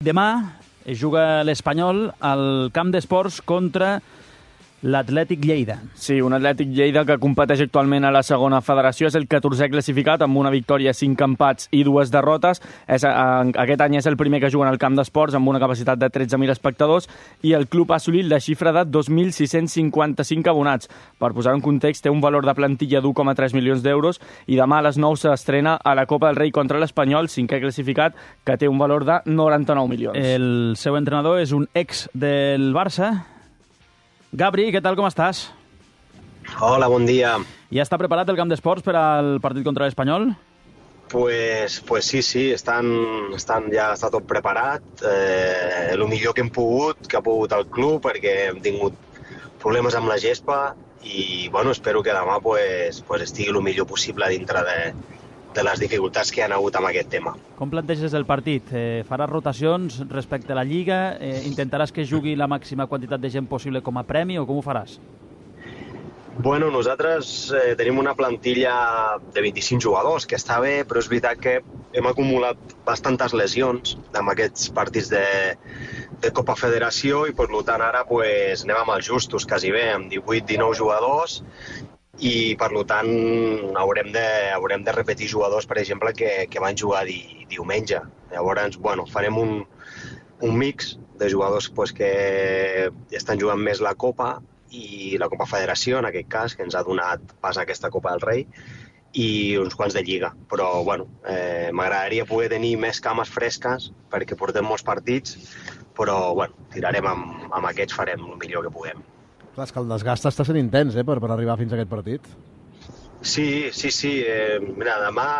Demà es juga l'Espanyol al camp d'esports contra l'Atlètic Lleida. Sí, un Atlètic Lleida que competeix actualment a la segona federació, és el 14è classificat amb una victòria, 5 empats i 2 derrotes. Aquest any és el primer que juga en el camp d'esports amb una capacitat de 13.000 espectadors i el club ha assolit la xifra de 2.655 abonats. Per posar en context, té un valor de plantilla d'1,3 milions d'euros i demà a les 9 s'estrena a la Copa del Rei contra l'Espanyol, 5è classificat, que té un valor de 99 milions. El seu entrenador és un ex del Barça. Gabri, què tal, com estàs? Hola, bon dia. Ja està preparat el camp d'esports per al partit contra l'Espanyol? Pues sí, ja està tot preparat. El millor que hem pogut, que ha pogut el club, perquè hem tingut problemes amb la gespa i espero que demà estigui el millor possible dintre de les dificultats que hi ha hagut amb aquest tema. Com planteges el partit? Faràs rotacions respecte a la Lliga? Intentaràs que jugui la màxima quantitat de gent possible com a premi o com ho faràs? Bueno, nosaltres tenim una plantilla de 25 jugadors, que està bé, però és veritat que hem acumulat bastantes lesions amb aquests partits de Copa Federació i per tant ara anem amb els justos quasi bé, amb 18-19 jugadors i per tant haurem de repetir jugadors, per exemple, que van jugar diumenge. Llavors, farem un mix de jugadors que estan jugant més la Copa i la Copa Federació, en aquest cas, que ens ha donat pas a aquesta Copa del Rei, i uns quants de Lliga. Però, m'agradaria poder tenir més cames fresques perquè portem molts partits, però, tirarem amb aquests, farem el millor que puguem. Clar, és que el desgast està sent intens, per arribar fins a aquest partit. Sí. Mira,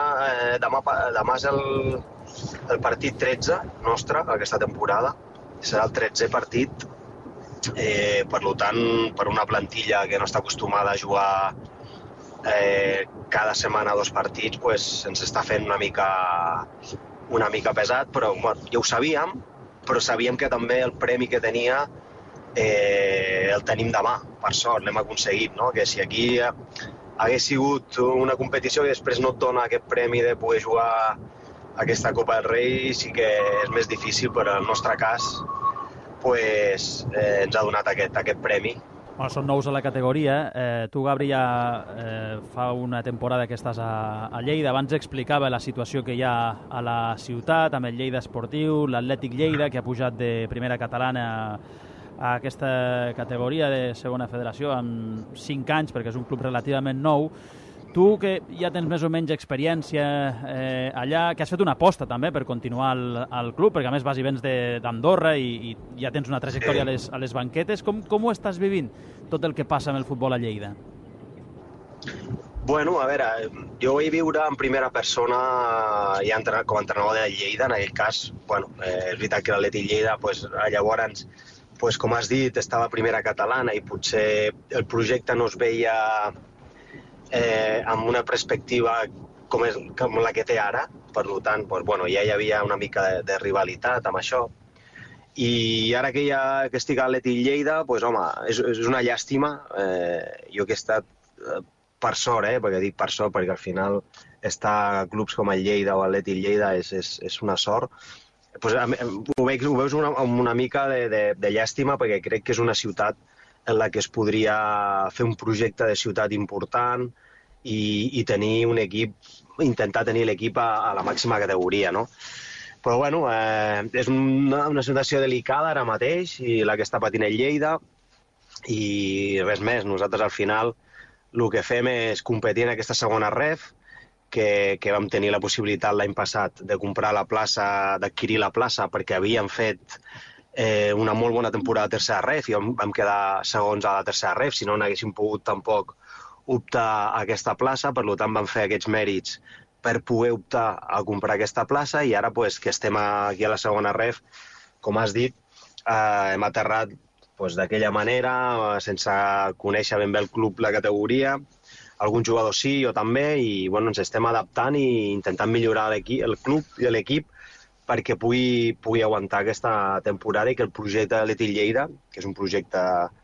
demà és el partit 13 nostre, aquesta temporada. Serà el 13è partit. Per tant, per una plantilla que no està acostumada a jugar cada setmana 2 partits, ens està fent una mica pesat, però ja ho sabíem, però sabíem que també el premi que tenia el tenim demà, per sort, l'hem aconseguit, no? Que si aquí hagués sigut una competició que després no et dona aquest premi de poder jugar aquesta Copa del Rei, sí que és més difícil, però en el nostre cas ens ha donat aquest premi. Són nous a la categoria. Tu, Gabri, ja fa una temporada que estàs a Lleida. Abans explicava la situació que hi ha a la ciutat, amb el Lleida Esportiu, l'Atlètic Lleida, que ha pujat de primera catalana a aquesta categoria de segona federació amb 5 anys, perquè és un club relativament nou. Tu, que ja tens més o menys experiència allà, que has fet una aposta també per continuar al club, perquè a més vas i vens d'Andorra i ja tens una trajectòria a les banquetes. Com ho estàs vivint, tot el que passa amb el futbol a Lleida? Bueno, a veure, jo ho vaig viure en primera persona ja com a entrenador de Lleida. En aquell cas, és veritat que l'Atlètic Lleida, llavors, com has dit, estava a primera catalana i potser el projecte no es veia amb una perspectiva com la que té ara. Per tant, ja hi havia una mica de rivalitat amb això. I ara que estic a l'Atlètic Lleida, és una llàstima. Jo que he estat, per sort, perquè dic per sort, perquè al final estar a clubs com el Lleida o l'Atlètic Lleida és una sort. Ho veus amb una mica de llàstima, perquè crec que és una ciutat en la que es podria fer un projecte de ciutat important i tenir un equip, intentar tenir l'equip a la màxima categoria, no? Però, és una situació delicada ara mateix, i la que està patint el Lleida, i res més. Nosaltres, al final, el que fem és competir en aquesta segona ref, que vam tenir la possibilitat l'any passat de comprar la plaça, d'adquirir la plaça, perquè havíem fet una molt bona temporada de tercera ref i vam quedar segons a la tercera ref, si no n'haguéssim pogut tampoc optar a aquesta plaça. Per tant, vam fer aquests mèrits per poder optar a comprar aquesta plaça, i ara que estem aquí a la segona ref, com has dit, hem aterrat d'aquella manera, sense conèixer ben bé el club, la categoria. Alguns jugadors sí, jo també, i ens estem adaptant i intentant millorar el club i l'equip perquè pugui aguantar aquesta temporada i que el projecte de l'Atlètic Lleida, que és un projecte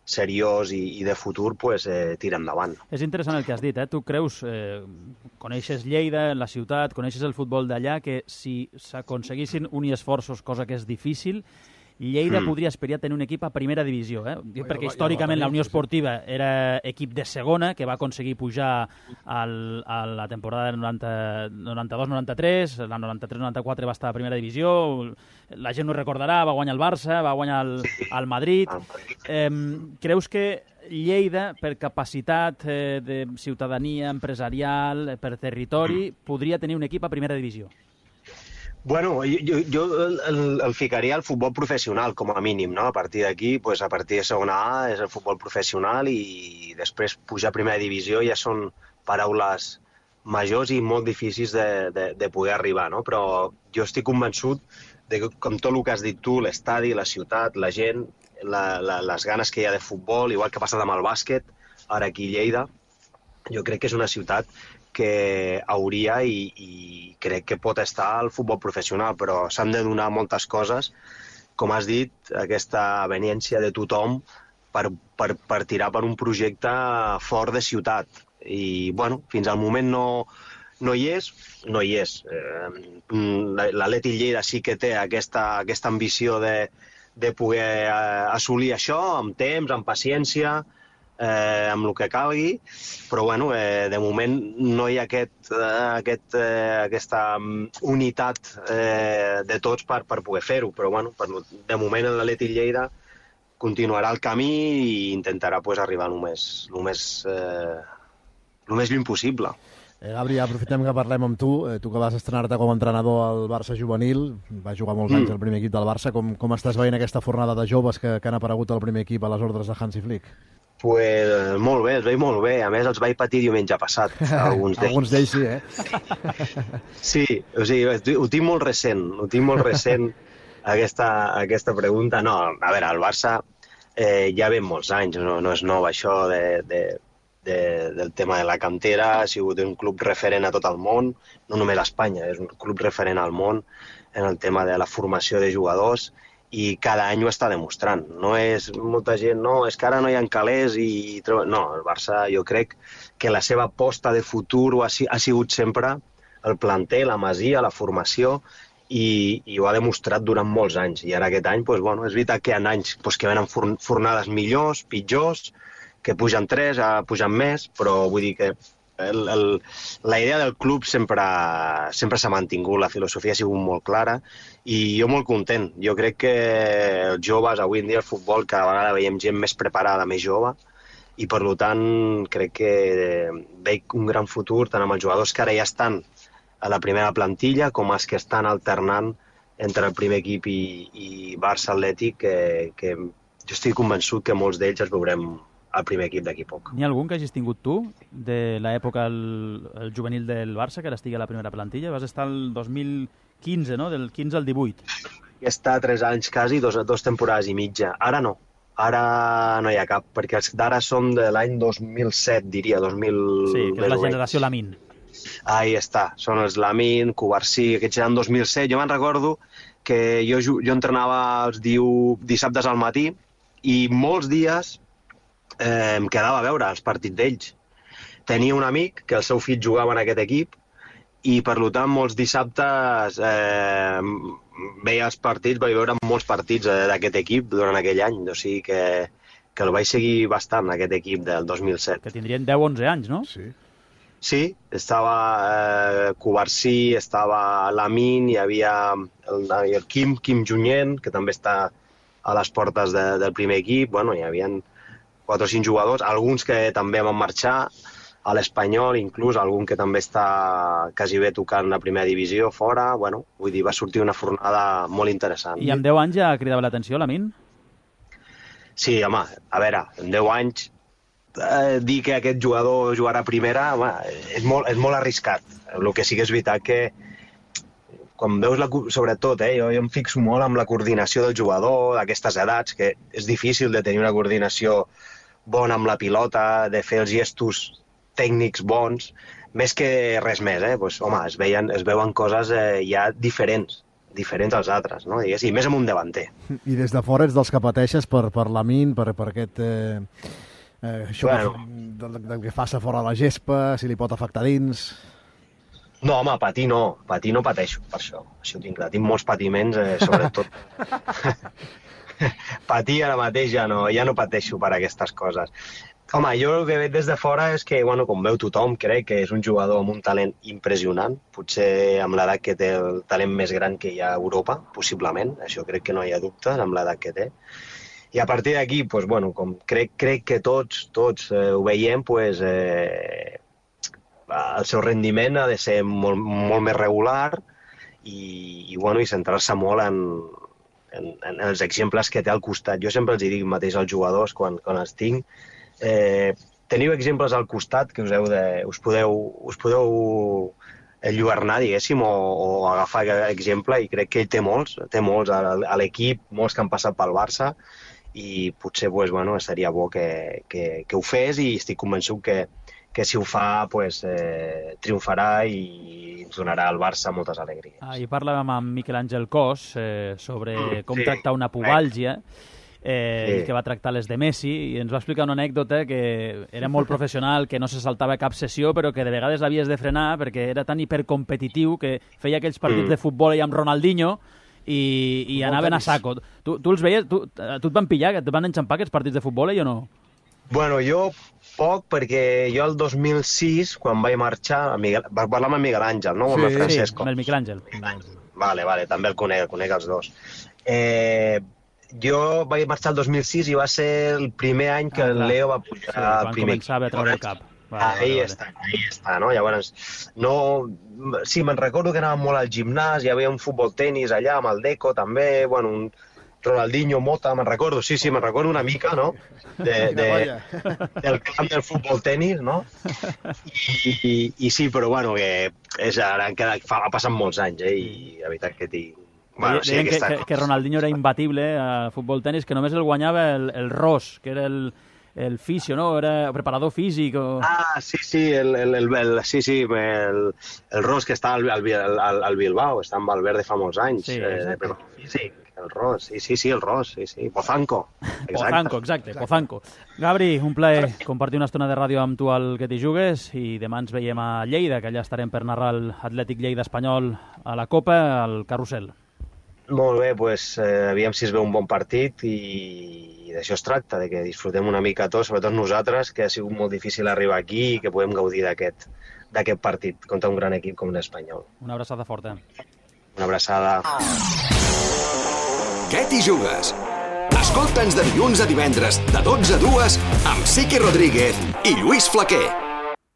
seriós i de futur, tira endavant. És interessant el que has dit, eh? Tu creus, coneixes Lleida, la ciutat, coneixes el futbol d'allà, que si s'aconseguissin unir esforços, cosa que és difícil, Lleida podria aspirar a tenir un equip a primera divisió, perquè històricament la Unió Esportiva era equip de segona, que va aconseguir pujar a la temporada del 92-93, la 93-94 va estar a primera divisió, la gent ho recordarà, va guanyar el Barça, va guanyar el Madrid. Creus que Lleida, per capacitat de ciutadania empresarial, per territori, podria tenir un equip a primera divisió? Bueno, jo el ficaria al futbol professional, com a mínim, no? A partir d'aquí, a partir de segona A és el futbol professional i després pujar a primera divisió ja són paraules majors i molt difícils de poder arribar, no? Però jo estic convençut de que, com tot el que has dit tu, l'estadi, la ciutat, la gent, les ganes que hi ha de futbol, igual que ha passat amb el bàsquet, ara aquí a Lleida, jo crec que és una ciutat que hauria i crec que pot estar al futbol professional, però s'han de donar moltes coses, com has dit, aquesta veniència de tothom per tirar per un projecte fort de ciutat. I, bueno, fins al moment no hi és. L'Atlètic Lleida sí que té aquesta ambició de poder assolir això amb temps, amb paciència, amb el que calgui, però bueno, de moment no hi ha aquesta unitat de tots per poder fer-ho, però bueno, de moment l'Atlètic Lleida continuarà el camí i intentarà arribar el més lluny possible. Gabri, aprofitem que parlem amb tu, tu que vas estrenar-te com a entrenador al Barça juvenil, vas jugar molts anys al primer equip del Barça, com estàs veient aquesta fornada de joves que han aparegut al primer equip a les ordres de Hansi Flick? Molt bé, els veig molt bé. A més, els vaig patir diumenge passat, alguns d'ells. Alguns d'ells sí, Sí, o sigui, ho tinc molt recent, aquesta pregunta. No, a veure, el Barça ja ve molts anys, no és nou això del tema de la cantera, ha sigut un club referent a tot el món, no només a Espanya, és un club referent al món en el tema de la formació de jugadors, i cada any ho està demostrant. No és molta gent, no, és que ara no hi ha calés i... No, el Barça jo crec que la seva aposta de futur ha sigut sempre el planter, la masia, la formació i ho ha demostrat durant molts anys. I ara aquest any, és veritat que hi ha anys que venen fornades millors, pitjors, que pugen 3, pugen més, però vull dir que la idea del club sempre s'ha mantingut, la filosofia ha sigut molt clara i jo molt content. Jo crec que els joves, avui en dia el futbol, cada vegada veiem gent més preparada, més jove, i per tant crec que veig un gran futur tant amb els jugadors que ara ja estan a la primera plantilla com els que estan alternant entre el primer equip i Barça Atlètic, que jo estic convençut que molts d'ells els veurem al primer equip d'aquí poc. N'hi ha algun que hagis tingut tu de l'època el juvenil del Barça, que ara estigui a la primera plantilla? Vas estar el 2015, no? Del 15 al 18. He estat 3 anys quasi, dos temporades i mitja. Ara no. Ara no hi ha cap, perquè els d'ara són de l'any 2007, diria, 2000... Sí, que és la generació Lamin. Ahí està, són els Lamin, Covarsí, aquests eren 2007. Jo me'n recordo que jo entrenava els dissabtes al matí i molts dies em quedava a veure els partits d'ells. Tenia un amic que el seu fill jugava en aquest equip i per tant molts dissabtes veia els partits, vaig veure molts partits d'aquest equip durant aquell any, o sigui que el vaig seguir bastant, aquest equip del 2007. Que tindrien 10-11 anys, no? Sí, estava Covarsí, estava Lamin, hi havia el Quim Junyent, que també està a les portes del primer equip. Bueno, hi havia 4 o 5 jugadors, alguns que també van marxar a l'Espanyol, inclús algun que també està quasi bé tocant la primera divisió fora. Bueno, vull dir, va sortir una fornada molt interessant. I amb 10 anys ja cridava l'atenció, Lamin? Sí, home, a veure, amb 10 anys dir que aquest jugador jugarà a primera, home, és molt arriscat. El que sí que és veritat que quan veus, sobretot, jo em fixo molt amb la coordinació del jugador d'aquestes edats, que és difícil de tenir una coordinació bona amb la pilota, de fer els gestos tècnics bons, més que res més, home, es veuen coses ja diferents diferents als altres, no? I més amb un davanter. I des de fora ets dels que pateixes per Lamine, per aquest... això del que faça fora la gespa, si li pot afectar dins... No, home, patir no pateixo per això. Això ho tinc clar. Tinc molts patiments, sobretot. Patir ara mateix ja no pateixo per aquestes coses. Home, jo el que veig des de fora és que, bueno, com veu tothom, crec que és un jugador amb un talent impressionant. Potser amb l'edat que té, el talent més gran que hi ha a Europa, possiblement. Això crec que no hi ha dubtes amb l'edat que té. I a partir d'aquí, doncs, bueno, com crec que tots ho veiem, doncs, el seu rendiment ha de ser molt més regular i centrar-se molt en els exemples que té al costat. Jo sempre els dic mateix als jugadors quan els tinc. Teniu exemples al costat que us podeu enlluernar, diguéssim, o agafar exemple, i crec que ell té molts a l'equip, molts que han passat pel Barça, i potser seria bo que ho fes, i estic convençut que si ho fa triomfarà i ens donarà al Barça moltes alegries. Ahir parlàvem amb Miquel Àngel Cos sobre com tractar una pubàlgia, que va tractar les de Messi, i ens va explicar una anècdota que era molt professional, que no se saltava cap sessió, però que de vegades l'havies de frenar perquè era tan hipercompetitiu que feia aquells partits de futbol amb Ronaldinho i anaven a saco. Tu els veies? Tu et van pillar, que et van enxampar aquests partits de futbol o no? Bueno, jo poc, perquè jo el 2006, quan vaig marxar, va parlar amb Miguel Àngel, no? Amb el Francesco. Sí, amb el Miquel Àngel. Vale, també el conec els dos. Jo vaig marxar el 2006 i va ser el primer any que el Leo va pujar al primer equip. Quan començava a treure el cap. Ahí està, no? Llavors, sí, me'n recordo que anàvem molt al gimnàs, hi havia un futbol-tenis allà amb el Deco també, bueno, un Ronaldinho, Mota, me'n recordo una mica, no? Del camp del futbol-tenis, no? I sí, però bueno, que ha passat molts anys, i la veritat que tinc... Bueno, sí, que Ronaldinho era imbatible a futbol-tenis, que només el guanyava el Ros, que era el fisio, no? Era preparador físic o... Sí, el Ros, que està al Bilbao, està amb Valverde fa molts anys. Sí, el Ros, sí, el Ros, sí. Pozanco. Exacte, Pozanco. Gabri, un plaer compartir una estona de ràdio amb tu al Que t'hi jugues, i demà ens veiem a Lleida, que allà estarem per narrar l'Atlètic Lleida Espanyol a la Copa, al Carrusel. Molt bé, aviam si es veu un bon partit, i d'això es tracta, de que disfrutem una mica tots, sobretot nosaltres, que ha sigut molt difícil arribar aquí i que podem gaudir d'aquest partit contra un gran equip com l'Espanyol. Una abraçada forta. Una abraçada. Què t'hi jugues? Escolta'ns de dilluns a divendres, de 12 a 2, amb Sique Rodríguez i Lluís Flaquer.